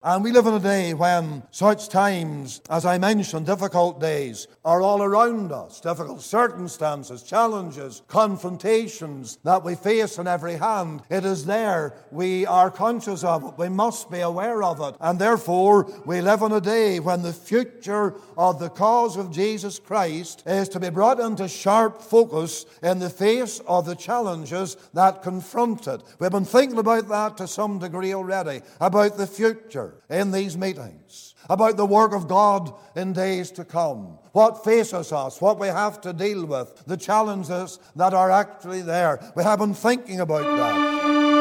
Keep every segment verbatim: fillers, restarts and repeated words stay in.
And we live in a day when such times, as I mentioned, difficult days, are all around us. Difficult circumstances, challenges, confrontations that we face on every hand. It is there. We are conscious of it. We must be aware of it. And therefore, we live in a day when the future of the cause of Jesus Christ is to be brought into sharp focus in the face of the challenges that confront it. We've been thinking about that to some degree already, about the future in these meetings, about the work of God in days to come, what faces us, what we have to deal with, the challenges that are actually there. We have been thinking about that.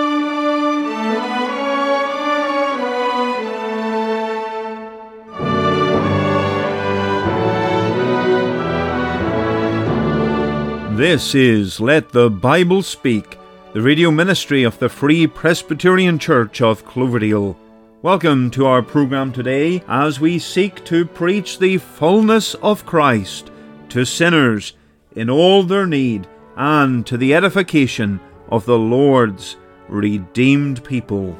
This is Let the Bible Speak, the radio ministry of the Free Presbyterian Church of Cloverdale. Welcome to our program today as we seek to preach the fullness of Christ to sinners in all their need and to the edification of the Lord's redeemed people.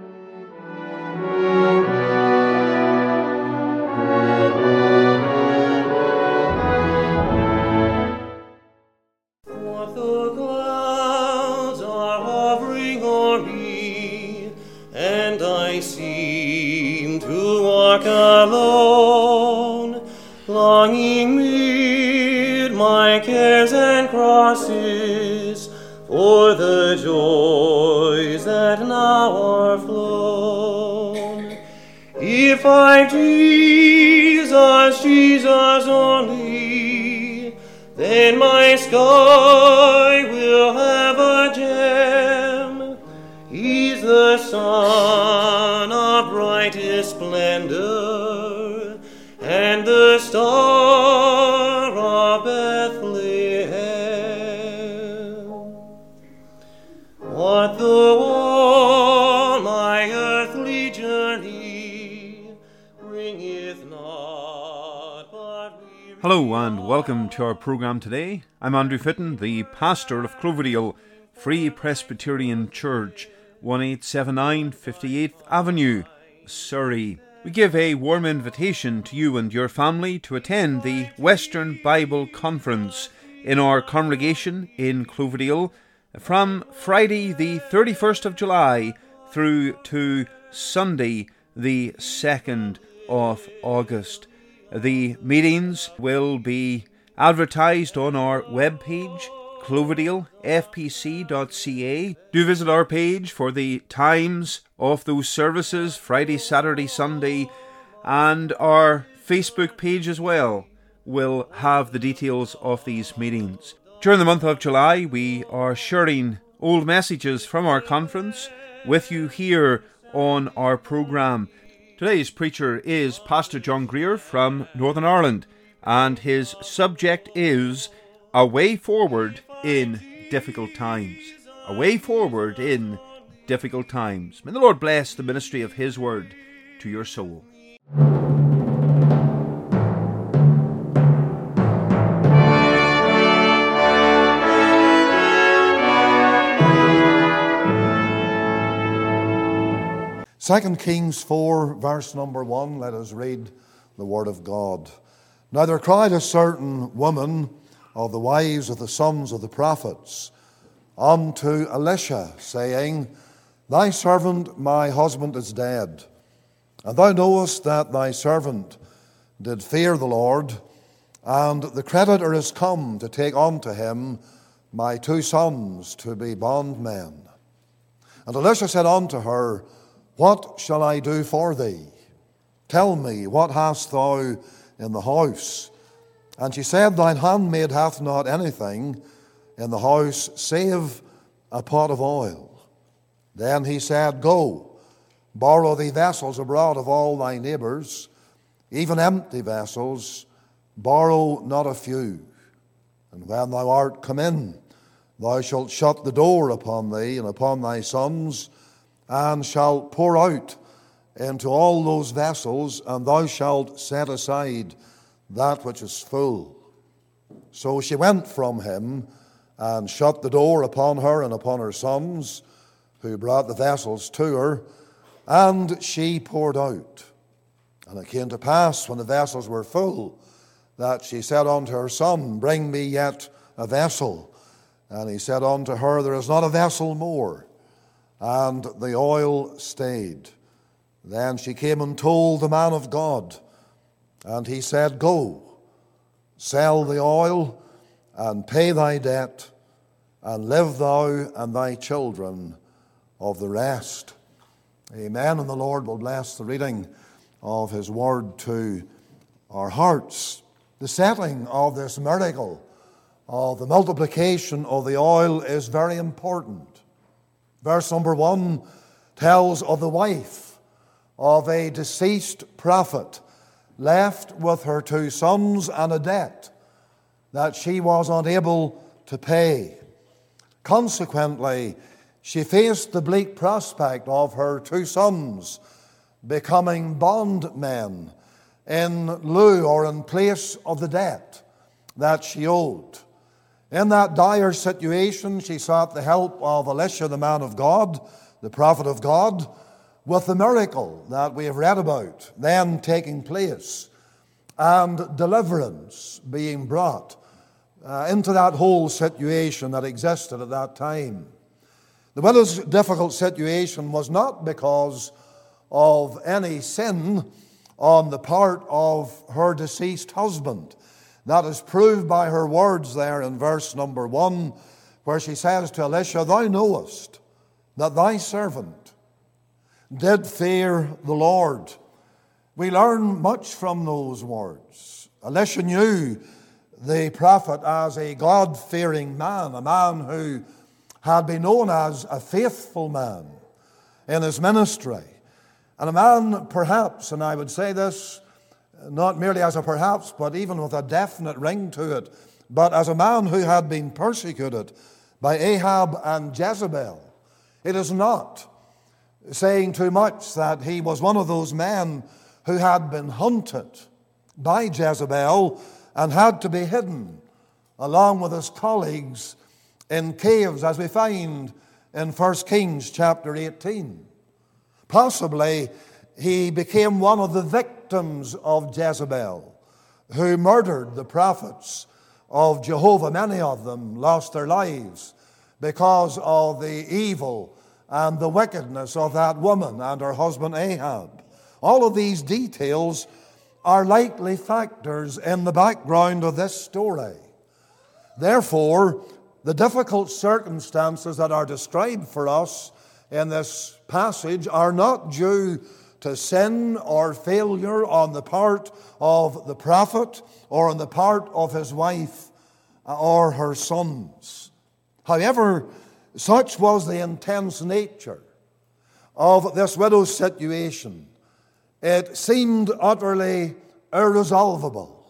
For the joys that now are flown. If I Jesus, Jesus only, then my sky will have a gem. He's the sun of brightest splendor, and the star of Bethlehem. What though all my earthly journey bringeth not but weary. Hello and welcome to our program today. I'm Andrew Fitton, the pastor of Cloverdale Free Presbyterian Church, eighteen seventy-nine fifty-eighth Avenue, Surrey. We give a warm invitation to you and your family to attend the Western Bible Conference in our congregation in Cloverdale from Friday the thirty-first of July through to Sunday the second of August. The meetings will be advertised on our webpage, cloverdale f p c dot c a. Do visit our page for the times of those services, Friday, Saturday, Sunday, and our Facebook page as well will have the details of these meetings. During the month of July, we are sharing old messages from our conference with you here on our programme. Today's preacher is Pastor John Greer from Northern Ireland, and his subject is A Way Forward in Difficult Times. A Way Forward in Difficult Times. May the Lord bless the ministry of His Word to your soul. Second Kings four, verse number one, let us read the Word of God. Now there cried a certain woman of the wives of the sons of the prophets unto Elisha, saying, Thy servant my husband is dead, and thou knowest that thy servant did fear the Lord, and the creditor is come to take unto him my two sons to be bondmen. And Elisha said unto her, What shall I do for thee? Tell me, what hast thou in the house? And she said, Thine handmaid hath not anything in the house save a pot of oil. Then he said, Go, borrow thee vessels abroad of all thy neighbours, even empty vessels, borrow not a few. And when thou art come in, thou shalt shut the door upon thee and upon thy sons, and shalt pour out into all those vessels, and thou shalt set aside that which is full. So she went from him, and shut the door upon her and upon her sons, who brought the vessels to her. and she poured out. And it came to pass, when the vessels were full, that she said unto her son, Bring me yet a vessel. And he said unto her, There is not a vessel more. And the oil stayed. Then she came and told the man of God, and he said, Go, sell the oil, and pay thy debt, and live thou and thy children of the rest. Amen. And the Lord will bless the reading of his word to our hearts. The setting of this miracle of the multiplication of the oil is very important. Verse number one tells of the wife of a deceased prophet left with her two sons and a debt that she was unable to pay. Consequently, she faced the bleak prospect of her two sons becoming bondmen in lieu or in place of the debt that she owed. In that dire situation, she sought the help of Elisha, the man of God, the prophet of God, with the miracle that we have read about then taking place and deliverance being brought uh, into that whole situation that existed at that time. The widow's difficult situation was not because of any sin on the part of her deceased husband. That is proved by her words there in verse number one, where she says to Elisha, Thou knowest that thy servant did fear the Lord. We learn much from those words. Elisha knew the prophet as a God-fearing man, a man who had been known as a faithful man in his ministry, and a man perhaps, and I would say this not merely as a perhaps, but even with a definite ring to it, but as a man who had been persecuted by Ahab and Jezebel. It is not saying too much that he was one of those men who had been hunted by Jezebel and had to be hidden along with his colleagues in caves, as we find in First Kings chapter eighteen. Possibly he became one of the victims of Jezebel, who murdered the prophets of Jehovah. Many of them lost their lives because of the evil and the wickedness of that woman and her husband Ahab. All of these details are likely factors in the background of this story. Therefore, the difficult circumstances that are described for us in this passage are not due to sin or failure on the part of the prophet or on the part of his wife or her sons. However, such was the intense nature of this widow's situation. It seemed utterly irresolvable.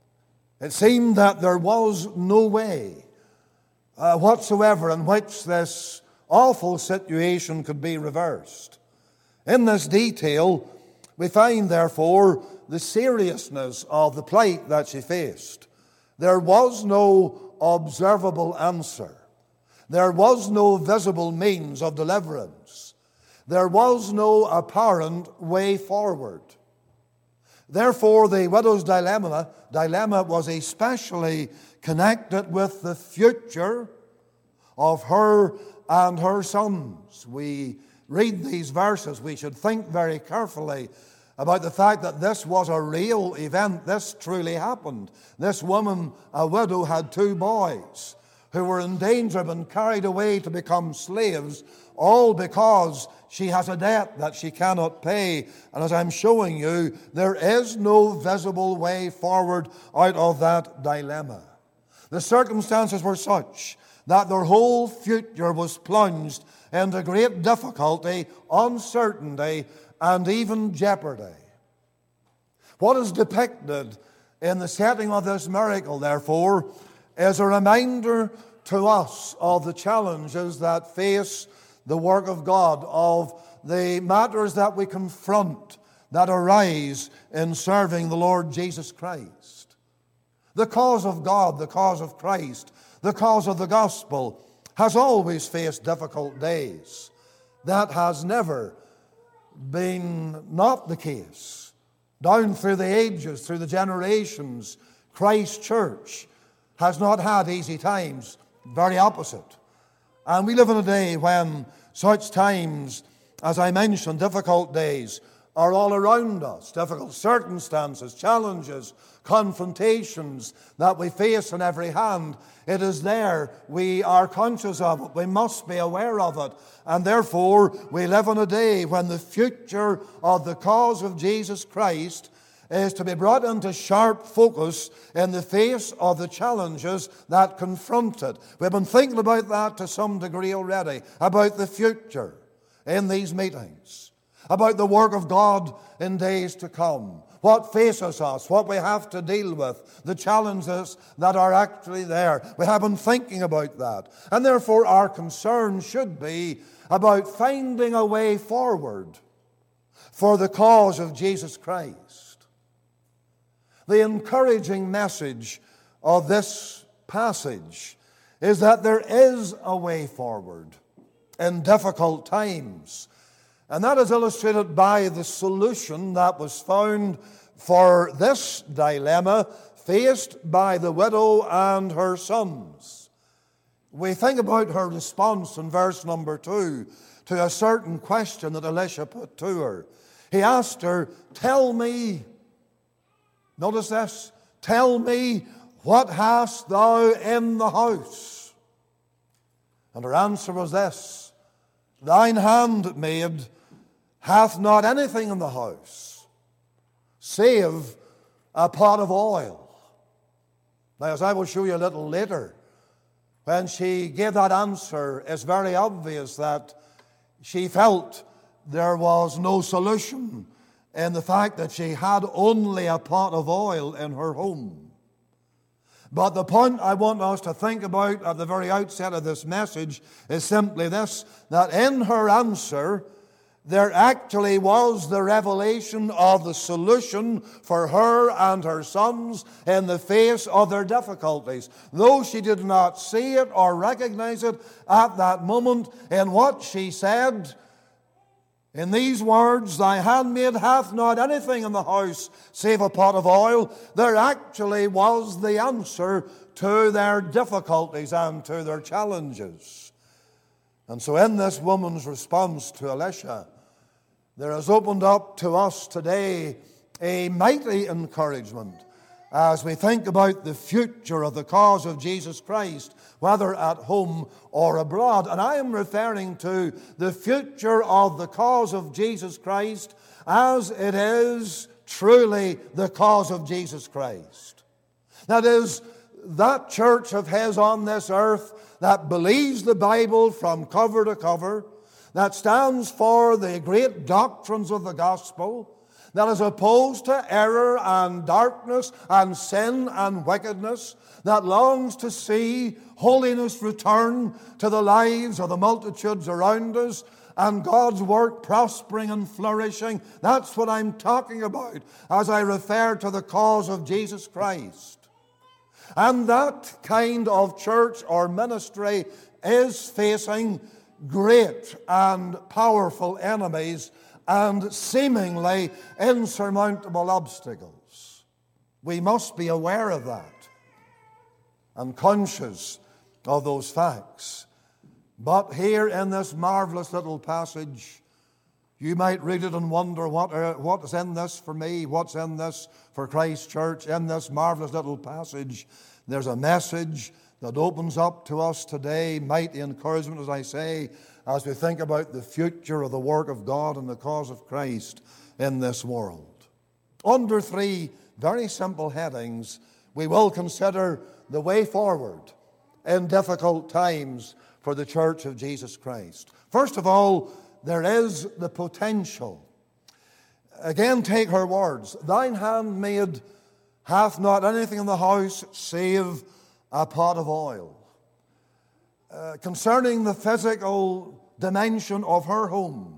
It seemed that there was no way uh, whatsoever in which this awful situation could be reversed. In this detail, we find, therefore, the seriousness of the plight that she faced. There was no observable answer. There was no visible means of deliverance. There was no apparent way forward. Therefore, the widow's dilemma, dilemma was especially connected with the future of her and her sons. We read these verses, we should think very carefully about the fact that this was a real event. This truly happened. This woman, a widow, had two boys who were in danger of being carried away to become slaves, all because she has a debt that she cannot pay. And as I'm showing you, there is no visible way forward out of that dilemma. The circumstances were such that their whole future was plunged into great difficulty, uncertainty, and even jeopardy. What is depicted in the setting of this miracle, therefore, is a reminder to us of the challenges that face the work of God, of the matters that we confront that arise in serving the Lord Jesus Christ. The cause of God, the cause of Christ, the cause of the gospel has always faced difficult days. That has never been not the case. Down through the ages, through the generations, Christ Church has not had easy times. Very opposite. And we live in a day when such times, as I mentioned, difficult days, are all around us. Difficult circumstances, challenges, confrontations that we face on every hand. It is there. We are conscious of it. We must be aware of it. And therefore, we live in a day when the future of the cause of Jesus Christ is to be brought into sharp focus in the face of the challenges that confront it. We've been thinking about that to some degree already, about the future in these meetings, about the work of God in days to come, what faces us, what we have to deal with, the challenges that are actually there. We have been thinking about that. And therefore our concern should be about finding a way forward for the cause of Jesus Christ. The encouraging message of this passage is that there is a way forward in difficult times. And that is illustrated by the solution that was found for this dilemma faced by the widow and her sons. We think about her response in verse number two to a certain question that Elisha put to her. He asked her, "Tell me," notice this, "tell me, what hast thou in the house?" And her answer was this, "Thine handmaid hath not anything in the house, save a pot of oil." Now, as I will show you a little later, when she gave that answer, it's very obvious that she felt there was no solution in the fact that she had only a pot of oil in her home. But the point I want us to think about at the very outset of this message is simply this, that in her answer, there actually was the revelation of the solution for her and her sons in the face of their difficulties. Though she did not see it or recognize it at that moment, in what she said, in these words, "Thy handmaid hath not anything in the house save a pot of oil," there actually was the answer to their difficulties and to their challenges. And so in this woman's response to Elisha, there has opened up to us today a mighty encouragement as we think about the future of the cause of Jesus Christ, whether at home or abroad. And I am referring to the future of the cause of Jesus Christ as it is truly the cause of Jesus Christ. That is, that church of His on this earth that believes the Bible from cover to cover, that stands for the great doctrines of the gospel, that is opposed to error and darkness and sin and wickedness, that longs to see holiness return to the lives of the multitudes around us and God's work prospering and flourishing. That's what I'm talking about as I refer to the cause of Jesus Christ. And that kind of church or ministry is facing great and powerful enemies and seemingly insurmountable obstacles. We must be aware of that and conscious of those facts. But here in this marvelous little passage, you might read it and wonder, what, are, what is in this for me? What's in this for Christ Church? In this marvelous little passage, there's a message that opens up to us today, mighty encouragement, as I say, as we think about the future of the work of God and the cause of Christ in this world. Under three very simple headings, we will consider the way forward in difficult times for the Church of Jesus Christ. First of all, there is the potential. Again, take her words. "Thine handmaid hath not anything in the house save a pot of oil." Uh, concerning the physical dimension of her home,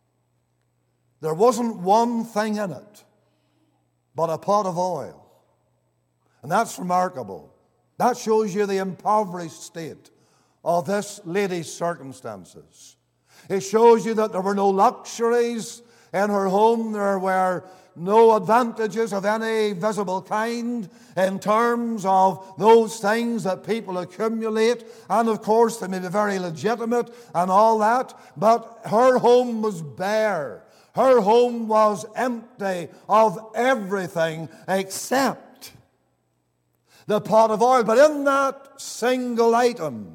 there wasn't one thing in it but a pot of oil. And that's remarkable. That shows you the impoverished state of this lady's circumstances. It shows you that there were no luxuries In her home there were no advantages of any visible kind in terms of those things that people accumulate. And of course they may be very legitimate and all that. But her home was bare. Her home was empty of everything except the pot of oil. But in that single item,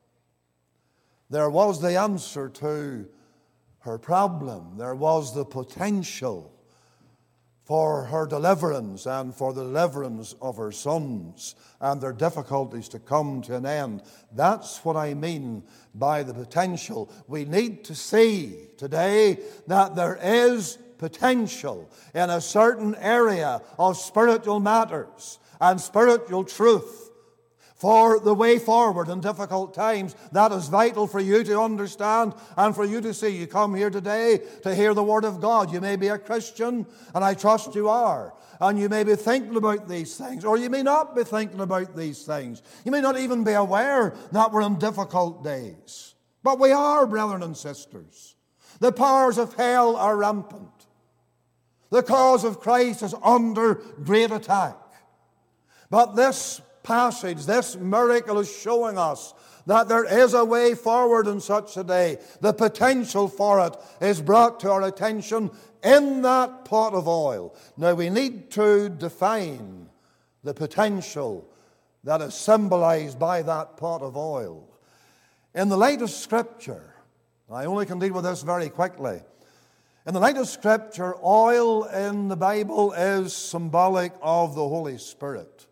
there was the answer to her problem. There was the potential for her deliverance and for the deliverance of her sons and their difficulties to come to an end. That's what I mean by the potential. We need to see today that there is potential in a certain area of spiritual matters and spiritual truth for the way forward in difficult times. That is vital for you to understand and for you to see. You come here today to hear the Word of God. You may be a Christian, and I trust you are. And you may be thinking about these things, or you may not be thinking about these things. You may not even be aware that we're in difficult days. But we are, brethren and sisters. The powers of hell are rampant. The cause of Christ is under great attack. But this passage, this miracle is showing us that there is a way forward in such a day. The potential for it is brought to our attention in that pot of oil. Now we need to define the potential that is symbolized by that pot of oil. In the light of Scripture, I only can deal with this very quickly. In the light of Scripture, oil in the Bible is symbolic of the Holy Spirit.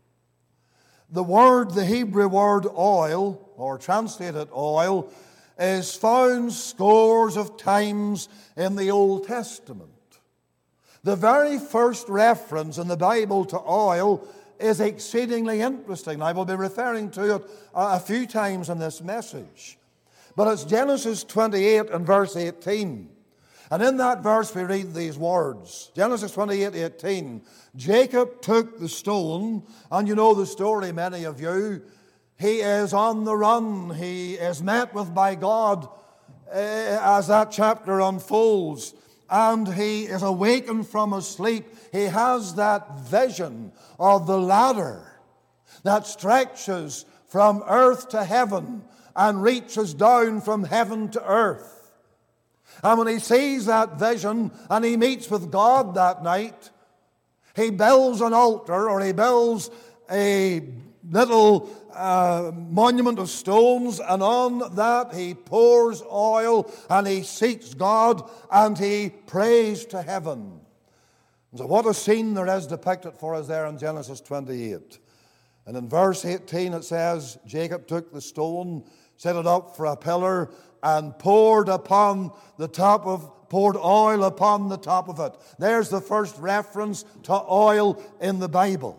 The word, the Hebrew word oil, or translated oil, is found scores of times in the Old Testament. The very first reference in the Bible to oil is exceedingly interesting. I will be referring to it a few times in this message. But it's Genesis twenty-eight and verse eighteen. And in that verse we read these words. Genesis twenty-eight, eighteen. Jacob took the stone, and you know the story, many of you. He is on the run. He is met with by God uh, as that chapter unfolds. And he is awakened from his sleep. He has that vision of the ladder that stretches from earth to heaven and reaches down from heaven to earth. And when he sees that vision and he meets with God that night, he builds an altar, or he builds a little uh, monument of stones, and on that he pours oil and he seeks God and he prays to heaven. And so what a scene there is depicted for us there in Genesis twenty-eight. And in verse eighteen it says, Jacob took the stone, set it up for a pillar, and poured upon the top of poured oil upon the top of it. There's the first reference to oil in the Bible.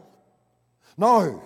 Now,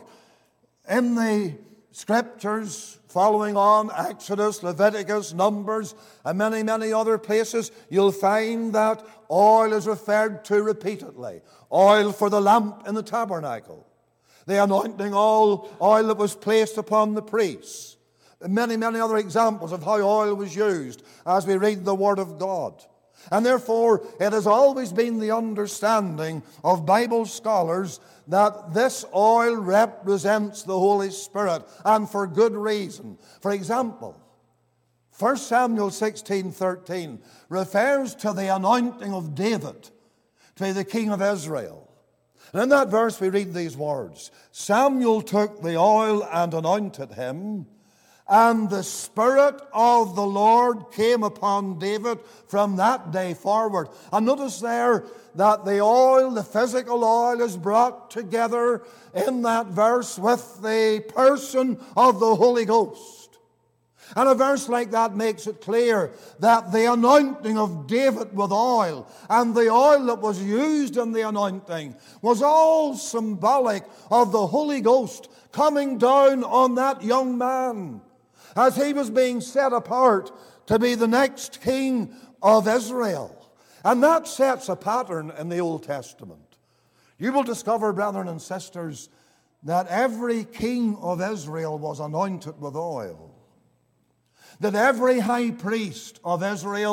in the Scriptures, following on Exodus, Leviticus, Numbers, and many, many other places, you'll find that oil is referred to repeatedly. Oil for the lamp in the tabernacle. The anointing oil, oil that was placed upon the priests. Many, many other examples of how oil was used as we read the Word of God. And therefore, it has always been the understanding of Bible scholars that this oil represents the Holy Spirit, and for good reason. For example, First Samuel sixteen thirteen refers to the anointing of David to be the king of Israel. And in that verse we read these words, Samuel took the oil and anointed him, and the Spirit of the Lord came upon David from that day forward. And notice there that the oil, the physical oil, is brought together in that verse with the person of the Holy Ghost. And a verse like that makes it clear that the anointing of David with oil and the oil that was used in the anointing was all symbolic of the Holy Ghost coming down on that young man as he was being set apart to be the next king of Israel. And that sets a pattern in the Old Testament. You will discover, brethren and sisters, that every king of Israel was anointed with oil. That every high priest of Israel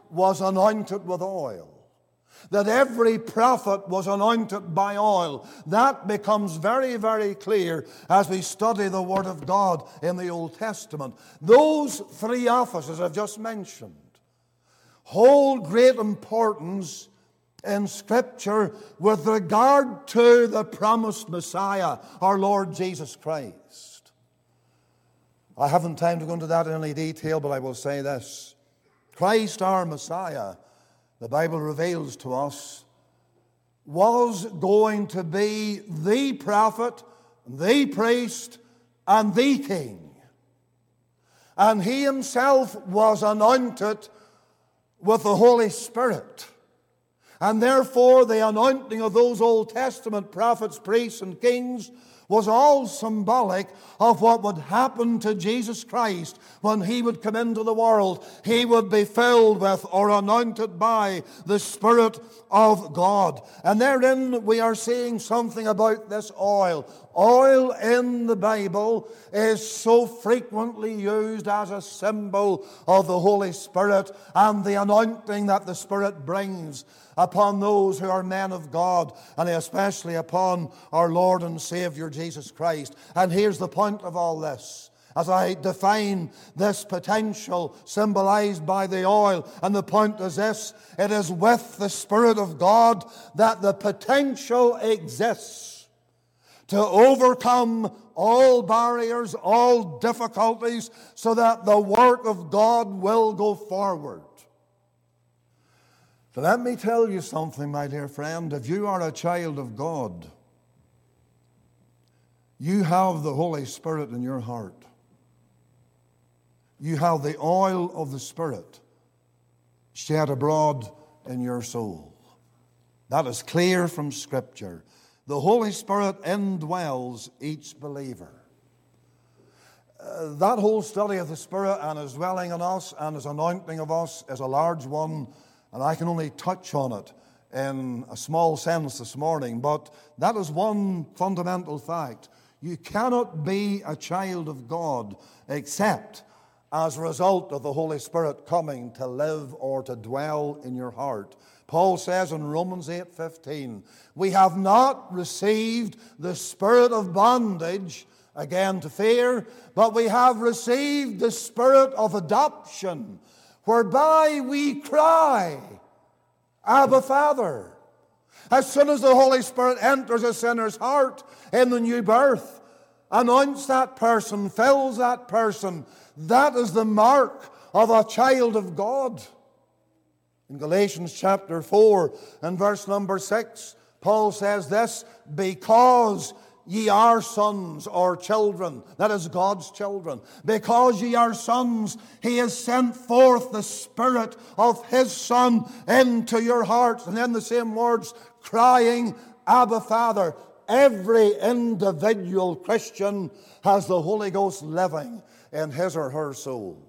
was anointed with oil, that every prophet was anointed by oil. That becomes very, very clear as we study the Word of God in the Old Testament. Those three offices I've just mentioned hold great importance in Scripture with regard to the promised Messiah, our Lord Jesus Christ. I haven't time to go into that in any detail, but I will say this. Christ, our Messiah, the Bible reveals to us, was going to be the prophet, the priest, and the king. And he himself was anointed with the Holy Spirit. And therefore the anointing of those Old Testament prophets, priests, and kings was all symbolic of what would happen to Jesus Christ when he would come into the world. He would be filled with or anointed by the Spirit of God. And therein we are seeing something about this oil. Oil in the Bible is so frequently used as a symbol of the Holy Spirit and the anointing that the Spirit brings upon those who are men of God, and especially upon our Lord and Savior Jesus Christ. And here's the point of all this, as I define this potential symbolized by the oil. And the point is this: it is with the Spirit of God that the potential exists to overcome all barriers, all difficulties, so that the work of God will go forward. So let me tell you something, my dear friend. If you are a child of God, you have the Holy Spirit in your heart. You have the oil of the Spirit shed abroad in your soul. That is clear from Scripture. The Holy Spirit indwells each believer. Uh, that whole study of the Spirit and His dwelling in us and His anointing of us is a large one, and I can only touch on it in a small sense this morning. But that is one fundamental fact. You cannot be a child of God except as a result of the Holy Spirit coming to live or to dwell in your heart. Paul says in Romans eight fifteen, we have not received the spirit of bondage, again to fear, but we have received the spirit of adoption, whereby we cry, Abba, Father. As soon as the Holy Spirit enters a sinner's heart in the new birth, anoints that person, fills that person, that is the mark of a child of God. In Galatians chapter four and verse number six, Paul says this: because ye are sons or children, that is God's children, because ye are sons, He has sent forth the Spirit of His Son into your hearts. And then the same words, crying, Abba, Father. Every individual Christian has the Holy Ghost living in his or her soul.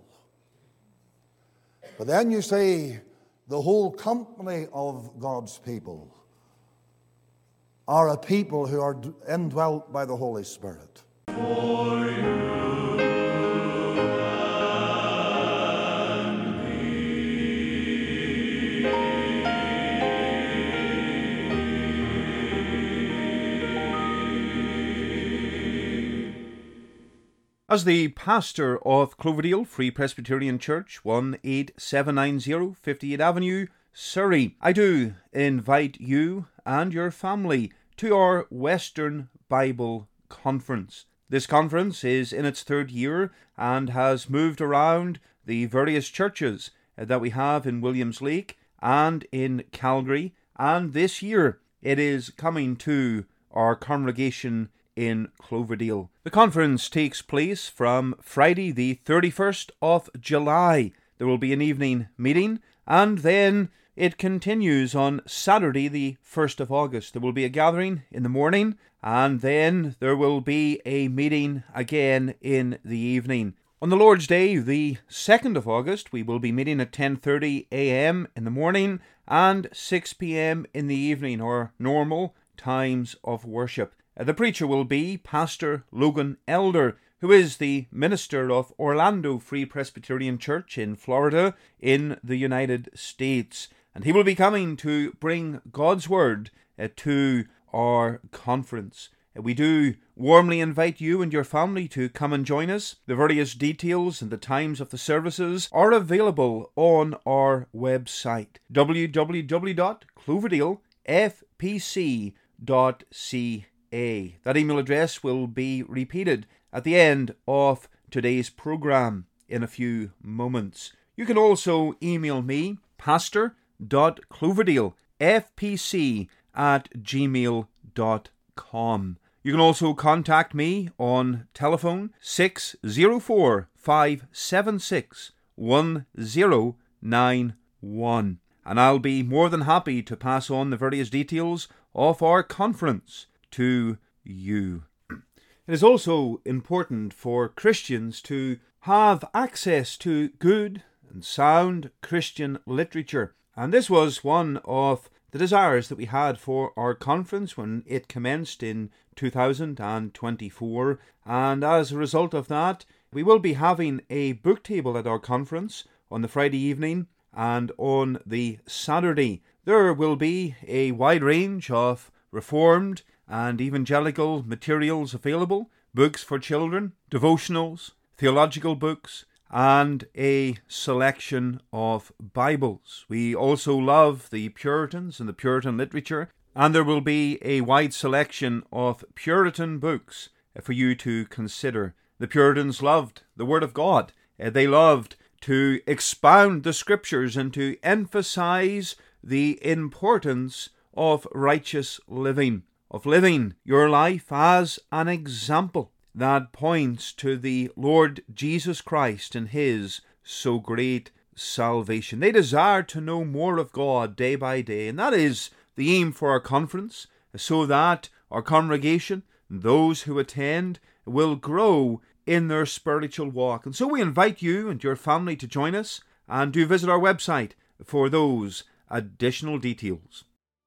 But then you see the whole company of God's people are a people who are indwelt by the Holy Spirit. For you and me. As the pastor of Cloverdale Free Presbyterian Church, one eight seven nine zero fifty-eighth Avenue, Surrey, I do invite you and your family to our Western Bible Conference. This conference is in its third year and has moved around the various churches that we have in Williamslake and in Calgary, and this year it is coming to our congregation in Cloverdale. The conference takes place from Friday the thirty-first of July. There will be an evening meeting, and then it continues on Saturday the first of August. There will be a gathering in the morning, and then there will be a meeting again in the evening. On the Lord's Day, the second of August, we will be meeting at ten thirty a.m. in the morning and six p.m. in the evening, our normal times of worship. The preacher will be Pastor Logan Elder, who is the minister of Orlando Free Presbyterian Church in Florida in the United States. And he will be coming to bring God's Word uh, to our conference. Uh, we do warmly invite you and your family to come and join us. The various details and the times of the services are available on our website, w w w dot cloverdale f p c dot c a. That email address will be repeated at the end of today's program in a few moments. You can also email me, pastor dot cloverdale f p c at gmail dot com. You can also contact me on telephone six zero four, five seven six, one zero nine one, and I'll be more than happy to pass on the various details of our conference to you. It is also important for Christians to have access to good and sound Christian literature, and this was one of the desires that we had for our conference when it commenced in two thousand twenty-four, and as a result of that, we will be having a book table at our conference on the Friday evening, and on the Saturday there will be a wide range of Reformed and evangelical materials available, books for children, devotionals, theological books, and a selection of Bibles. We also love the Puritans and the Puritan literature, and there will be a wide selection of Puritan books for you to consider. The Puritans loved the Word of God. They loved to expound the Scriptures and to emphasize the importance of righteous living, of living your life as an example that points to the Lord Jesus Christ and His so great salvation. They desire to know more of God day by day, and that is the aim for our conference, so that our congregation, those who attend, will grow in their spiritual walk. And so we invite you and your family to join us, and do visit our website for those additional details.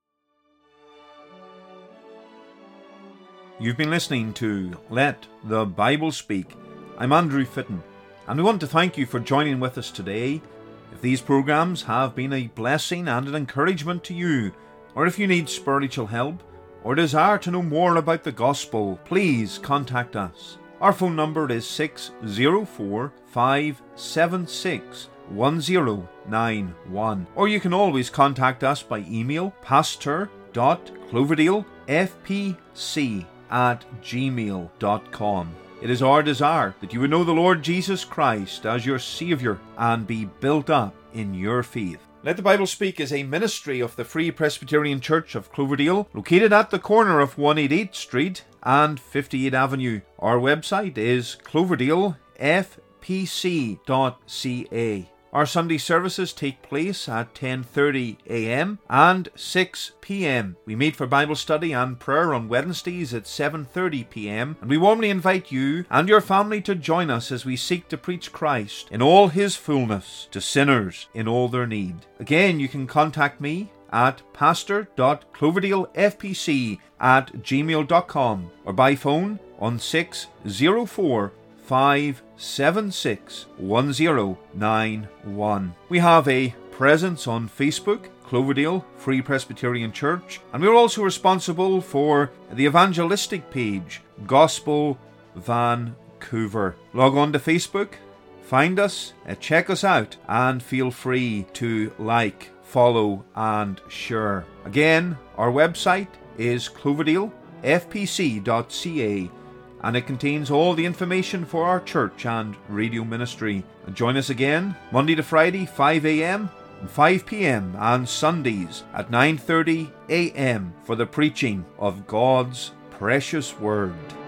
You've been listening to Let the Bible Speak. I'm Andrew Fitton, and we want to thank you for joining with us today. If these programs have been a blessing and an encouragement to you, or if you need spiritual help, or desire to know more about the gospel, please contact us. Our phone number is six zero four, five seven six, one zero nine one, or you can always contact us by email, pastor dot cloverdale f p c at gmail dot com. It is our desire that you would know the Lord Jesus Christ as your Saviour and be built up in your faith. Let the Bible Speak is a ministry of the Free Presbyterian Church of Cloverdale, located at the corner of one eighty-eighth Street and fifty-eighth Avenue. Our website is cloverdale f p c dot c a. Our Sunday services take place at ten thirty a m and six p m. We meet for Bible study and prayer on Wednesdays at seven thirty p m, and we warmly invite you and your family to join us as we seek to preach Christ in all His fullness to sinners in all their need. Again, you can contact me at pastor dot cloverdale f p c at gmail dot com or by phone on six zero four, five seven six, one zero nine one. We have a presence on Facebook, Cloverdale Free Presbyterian Church, and we're also responsible for the evangelistic page, Gospel Vancouver. Log on to Facebook, find us, check us out, and feel free to like, follow, and share. Again, our website is cloverdale f p c dot c a, and it contains all the information for our church and radio ministry. And join us again Monday to Friday, five a m and five p m, and Sundays at nine thirty a m for the preaching of God's precious Word.